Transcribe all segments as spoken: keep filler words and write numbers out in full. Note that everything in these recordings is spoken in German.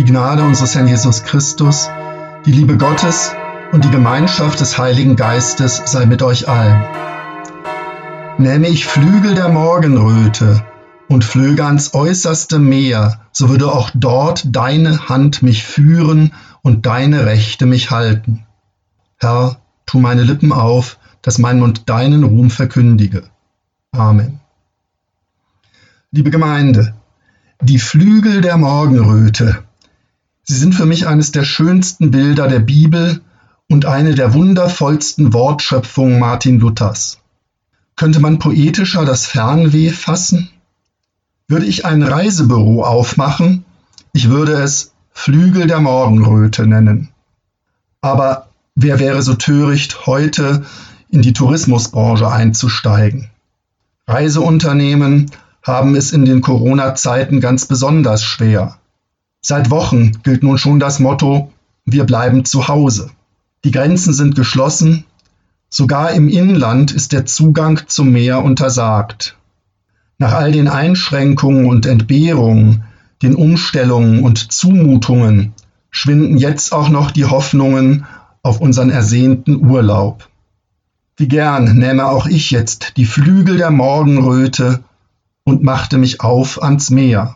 die Gnade unseres Herrn Jesus Christus, die Liebe Gottes und die Gemeinschaft des Heiligen Geistes sei mit euch allen. Nähme ich Flügel der Morgenröte und flöge ans äußerste Meer, so würde auch dort deine Hand mich führen und deine Rechte mich halten. Herr, tu meine Lippen auf, dass mein Mund deinen Ruhm verkündige. Amen. Liebe Gemeinde, die Flügel der Morgenröte, sie sind für mich eines der schönsten Bilder der Bibel und eine der wundervollsten Wortschöpfungen Martin Luthers. Könnte man poetischer das Fernweh fassen? Würde ich ein Reisebüro aufmachen, ich würde es Flügel der Morgenröte nennen. Aber wer wäre so töricht, heute in die Tourismusbranche einzusteigen? Reiseunternehmen haben es in den Corona-Zeiten ganz besonders schwer. Seit Wochen gilt nun schon das Motto, wir bleiben zu Hause. Die Grenzen sind geschlossen, sogar im Inland ist der Zugang zum Meer untersagt. Nach all den Einschränkungen und Entbehrungen, den Umstellungen und Zumutungen schwinden jetzt auch noch die Hoffnungen auf unseren ersehnten Urlaub. Wie gern nähme auch ich jetzt die Flügel der Morgenröte und machte mich auf ans Meer.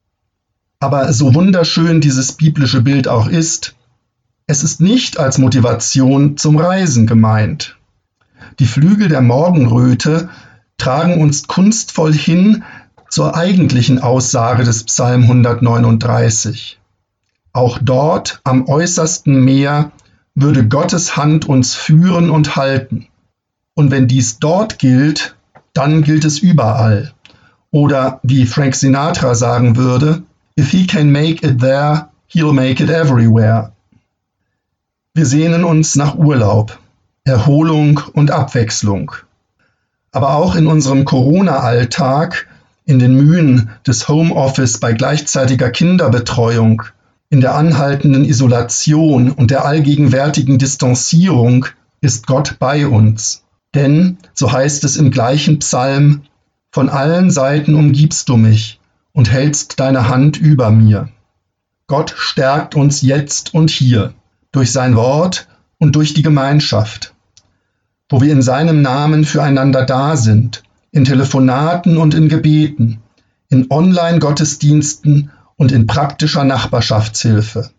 Aber so wunderschön dieses biblische Bild auch ist, es ist nicht als Motivation zum Reisen gemeint. Die Flügel der Morgenröte tragen uns kunstvoll hin zur eigentlichen Aussage des Psalm hundertneununddreißig. Auch dort am äußersten Meer würde Gottes Hand uns führen und halten. Und wenn dies dort gilt, dann gilt es überall. Oder wie Frank Sinatra sagen würde, if he can make it there, he'll make it everywhere. Wir sehnen uns nach Urlaub, Erholung und Abwechslung. Aber auch in unserem Corona-Alltag, in den Mühen des Homeoffice bei gleichzeitiger Kinderbetreuung, in der anhaltenden Isolation und der allgegenwärtigen Distanzierung ist Gott bei uns. Denn, so heißt es im gleichen Psalm, von allen Seiten umgibst du mich und hältst deine Hand über mir. Gott stärkt uns jetzt und hier, durch sein Wort und durch die Gemeinschaft, wo wir in seinem Namen füreinander da sind, in Telefonaten und in Gebeten, in Online-Gottesdiensten und in praktischer Nachbarschaftshilfe.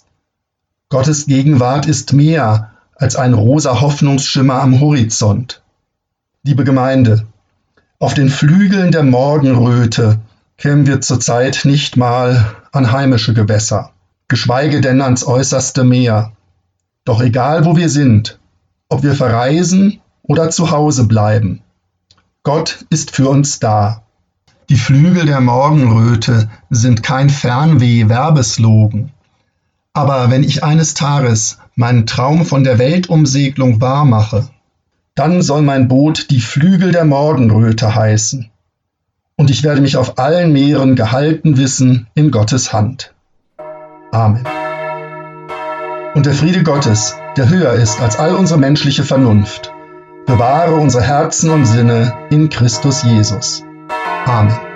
Gottes Gegenwart ist mehr als ein rosa Hoffnungsschimmer am Horizont. Liebe Gemeinde, auf den Flügeln der Morgenröte kämen wir zurzeit nicht mal an heimische Gewässer, geschweige denn ans äußerste Meer. Doch egal, wo wir sind, ob wir verreisen oder zu Hause bleiben, Gott ist für uns da. Die Flügel der Morgenröte sind kein Fernweh-Werbeslogan. Aber wenn ich eines Tages meinen Traum von der Weltumsegelung wahrmache, dann soll mein Boot die Flügel der Morgenröte heißen. Und ich werde mich auf allen Meeren gehalten wissen in Gottes Hand. Amen. Und der Friede Gottes, der höher ist als all unsere menschliche Vernunft, bewahre unsere Herzen und Sinne in Christus Jesus. Amen.